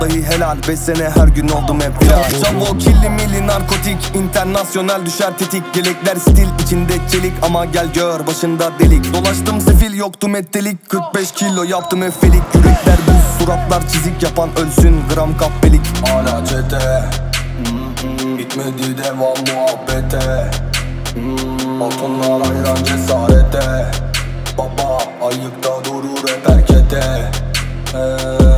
Vallahi helal 5 sene her gün oldum hep viral. Çavo killi milli narkotik, internasyonel düşer tetik. Yelekler stil içinde çelik ama gel gör başında delik. Dolaştım sefil yoktu mettelik, 45 kilo yaptım efelik. Yürekler buz suratlar çizik yapan ölsün gram kahpelik. Hala çete Bitmedi devam muhabbete Altınlar hayran cesarete Baba ayıkta durur hep erkete